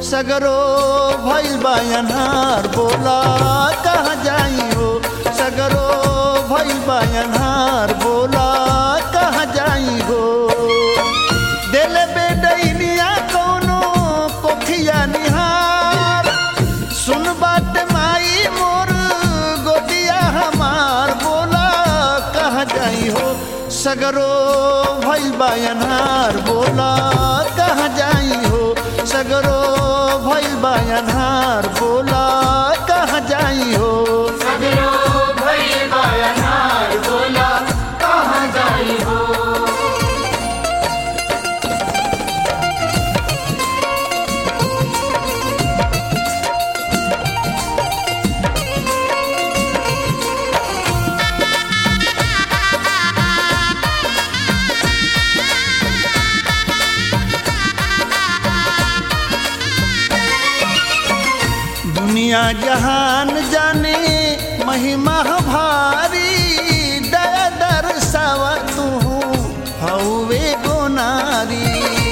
सगरो भइल बा अन्हार बोला कहाँ जाई हो। सगरो भइल बा अन्हार बोला कहाँ जाई हो। दिल बेडैनिया कौनो कोखिया निहार सुन बात माई मोर गोदिया हमार बोला कहाँ जाई हो। सगरो भइल बा अन्हार बोला कहाँ जाई हो। सगरो भइल बा अन्हार बोला कहाँ जाई हो। सगरो भइल बा अन्हार बोला कहाँ जाई हो। दुनिया जहान जाने महिमा भारी दया दर्शावा तू हौवे गोनारी।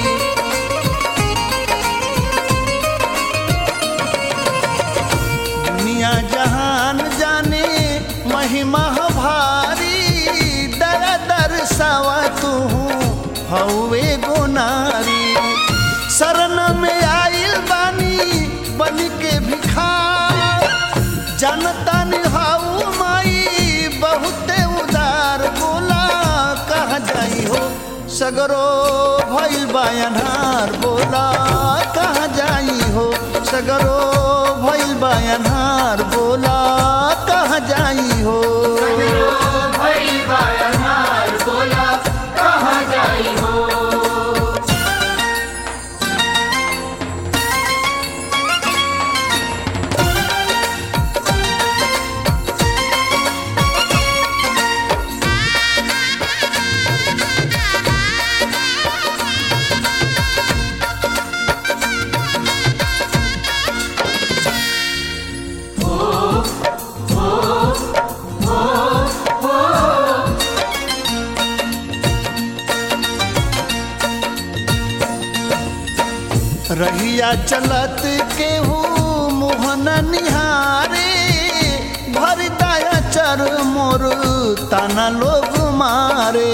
दुनिया जहान जाने महिमा भारी दया दर्शावा तू हौवे गोनारी। शरण में आइल बानी बन के भिखार जनता निभाऊ माई बहुते उदार बोला कहाँ जाई हो। सगरो भइल बा अन्हार बोला कहाँ जाई हो। सगरो भइल बा अन्हार बोला कहाँ जाई हो। सगरो भइल बा अन्हार बोला कहाँ जाई हो। रहिया चलत केहू मोहन निहारे भर दया चर मोर ताना लोग मारे।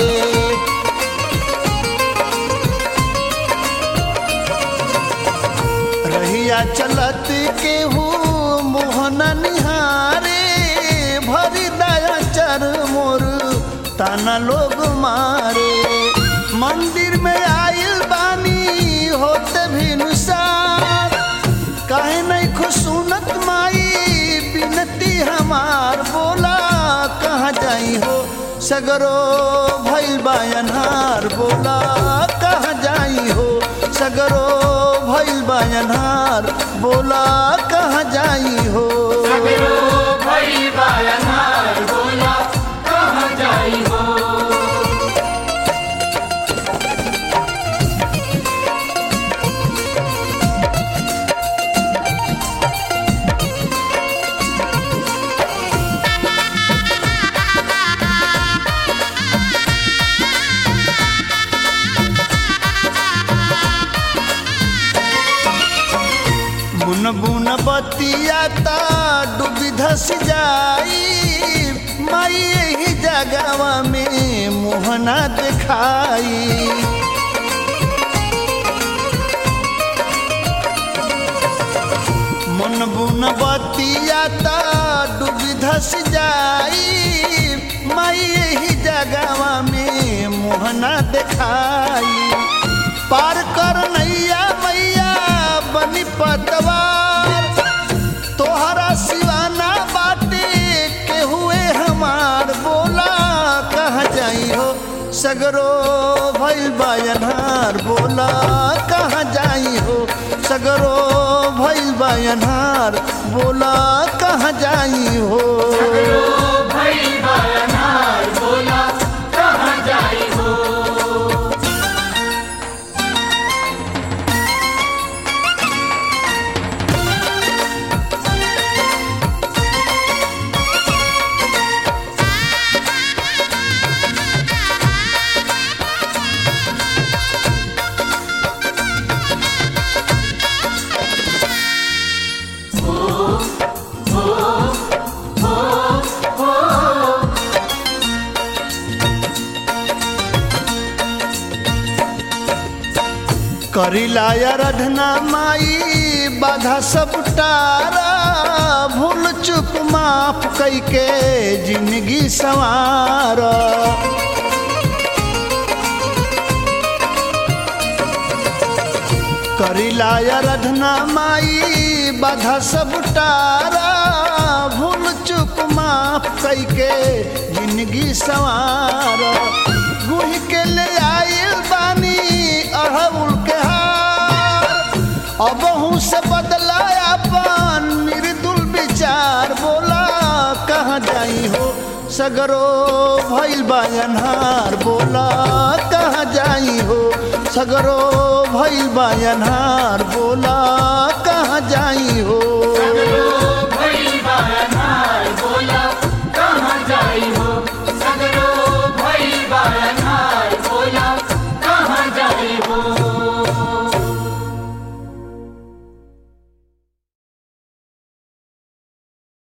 रहिया चलत केहू मोहन निहारे भर दया चर मोर ताना लोग मारे। मंदिर में आइल बानी होते भी नुसार काहे नहीं खुशुनत माई बिनती हमार बोला कहाँ जाई हो। सगरो भइल बा अन्हार बोला कहाँ जाई हो। सगरो भइल बा अन्हार बोला कहाँ जाई हो। सगरो भइल बा अन्हार बोला कहाँ जाई हो। बुन बुन बतिया ता डूबी धस जाई माई यही जगवा में मोहना दिखाई। मन बुन बतिया ता डूबी धस जाई माई यही जगवा में मोहना दिखाई। पार कर नैया मैया बनी पतवार तोहरा सिवाना बाटे के हुए हमार बोला कहाँ जाई हो। सगरो भइल बा अन्हार बोला कहाँ जाई हो। सगरो भइल बा अन्हार बोला कहाँ जाई हो। सगरो भइल बा अन्हार बोला कहाँ जाई हो। करिला आराधना माई बाधा सब टारा भूल चुक माफ कैके जिंदगी संवार करिला आराधना माई बाधा सब टारा भूल चुक माफ कैके जिंदगी संवार गुही के ले आइल बानी अड़हुल के हार अबहू से बदला अपन मृदुल विचार बोला कहाँ जाई हो सगरो भइल बा अन्हार बोला कहाँ जाई हो सगरो भइल बा अन्हार बोला कहाँ जाई हो